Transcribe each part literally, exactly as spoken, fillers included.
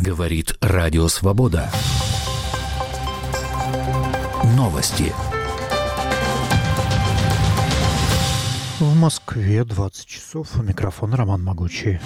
Говорит Радио Свобода. Новости. В Москве двадцать часов. У микрофона Роман Могучий.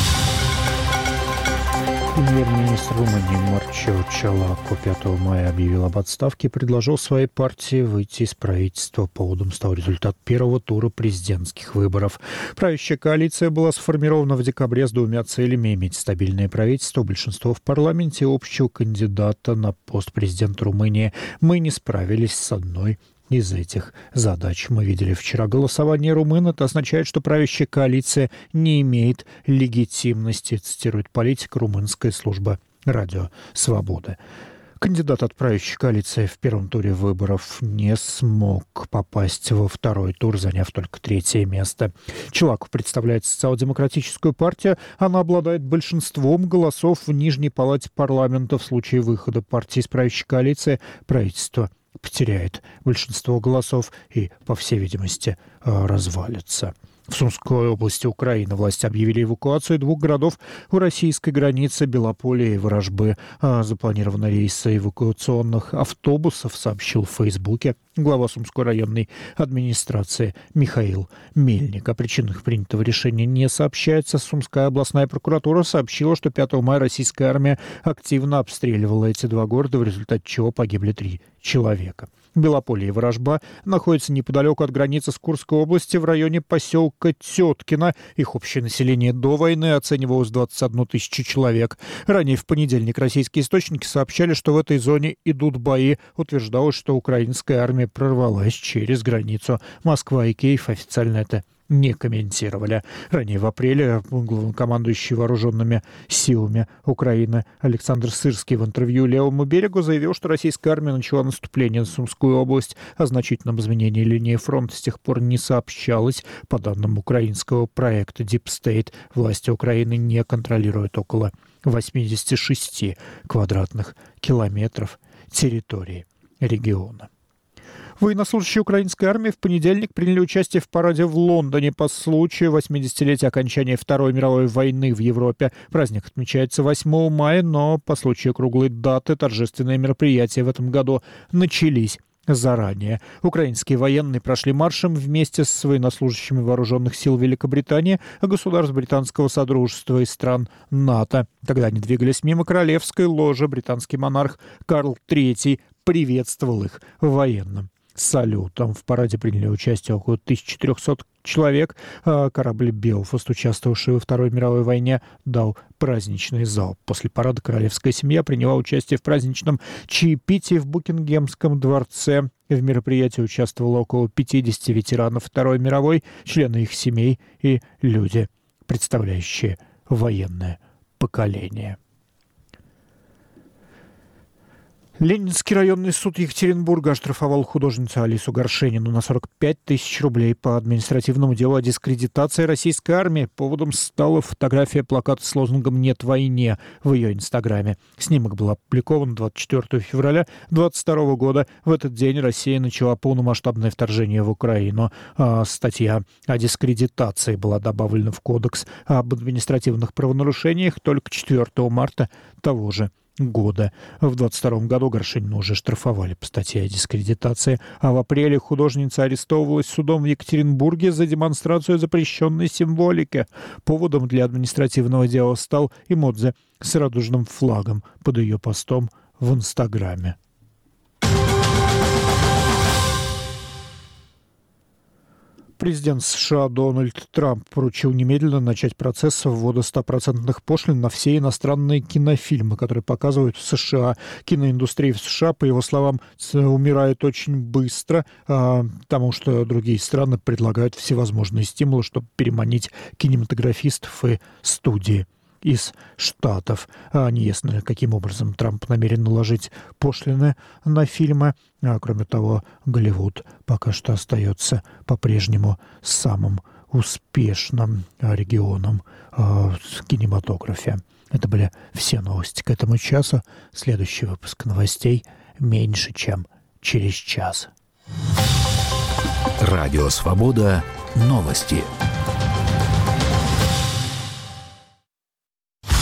Премьер-министр Румынии Марчо Чолаку пятого мая объявил об отставке и предложил своей партии выйти из правительства. Поводом стал результат первого тура президентских выборов. Правящая коалиция была сформирована в декабре с двумя целями: иметь стабильное правительство, большинство в парламенте и общего кандидата на пост президента Румынии. Мы не справились с одной из этих задач. Мы видели вчера голосование румын. Это означает, что правящая коалиция не имеет легитимности, цитирует политик румынская служба радио «Свобода». Кандидат от правящей коалиции в первом туре выборов не смог попасть во второй тур, заняв только третье место. Чолаку представляет социал-демократическую партию. Она обладает большинством голосов в Нижней палате парламента. В случае выхода партии из правящей коалиции правительство потеряет большинство голосов и, по всей видимости, развалится. В Сумской области Украины власти объявили эвакуацию двух городов у российской границы Белополя и Ворожбы. Запланированы рейсы эвакуационных автобусов, сообщил в Фейсбуке глава Сумской районной администрации Михаил Мельник. О причинах принятого решения не сообщается. Сумская областная прокуратура сообщила, что пятого мая российская армия активно обстреливала эти два города, в результате чего погибли три человека. Белополе и Ворожба находятся неподалеку от границы с Курской областью в районе поселка Теткино. Их общее население до войны оценивалось в двадцать одну тысячу человек. Ранее в понедельник российские источники сообщали, что в этой зоне идут бои. Утверждалось, что украинская армия прорвалась через границу. Москва и Киев официально это не комментировали. Ранее в апреле главнокомандующий вооруженными силами Украины Александр Сырский в интервью «Левому берегу» заявил, что российская армия начала наступление на Сумскую область. О значительном изменении линии фронта с тех пор не сообщалось. По данным украинского проекта Deep State, власти Украины не контролируют около восемьдесят шесть квадратных километров территории региона. Военнослужащие украинской армии в понедельник приняли участие в параде в Лондоне по случаю восьмидесятилетия окончания Второй мировой войны в Европе. Праздник отмечается восьмого мая, но по случаю круглой даты торжественные мероприятия в этом году начались заранее. Украинские военные прошли маршем вместе с военнослужащими вооруженных сил Великобритании, государств британского содружества и стран НАТО. Когда они двигались мимо королевской ложи, британский монарх Карл третий приветствовал их военным салютом. В параде приняли участие около тысячи трехсот человек. Корабль «Белфаст», участвовавший во Второй мировой войне, дал праздничный залп. После парада королевская семья приняла участие в праздничном чаепитии в Букингемском дворце. В мероприятии участвовало около пятидесяти ветеранов Второй мировой, члены их семей и люди, представляющие военное поколение. Ленинский районный суд Екатеринбурга оштрафовал художницу Алису Горшенину на сорок пять тысяч рублей по административному делу о дискредитации российской армии. Поводом стала фотография плаката с лозунгом «Нет войне» в ее инстаграме. Снимок был опубликован двадцать четвёртого февраля две тысячи двадцать второго года. В этот день Россия начала полномасштабное вторжение в Украину. А статья о дискредитации была добавлена в Кодекс об административных правонарушениях только четвёртого марта того же года. В двадцать втором году Горшенину уже штрафовали по статье о дискредитации, а в апреле художница арестовывалась судом в Екатеринбурге за демонстрацию запрещенной символики. Поводом для административного дела стал эмодзи с радужным флагом под ее постом в Инстаграме. Президент США Дональд Трамп поручил немедленно начать процесс ввода стопроцентных пошлин на все иностранные кинофильмы, которые показывают в США. Киноиндустрия в США, по его словам, умирает очень быстро, потому что другие страны предлагают всевозможные стимулы, чтобы переманить кинематографистов и студии из Штатов. Неясно, каким образом Трамп намерен наложить пошлины на фильмы. А, кроме того, Голливуд пока что остается по-прежнему самым успешным регионом э, в кинематографе. Это были все новости к этому часу. Следующий выпуск новостей меньше, чем через час. Радио «Свобода». Новости.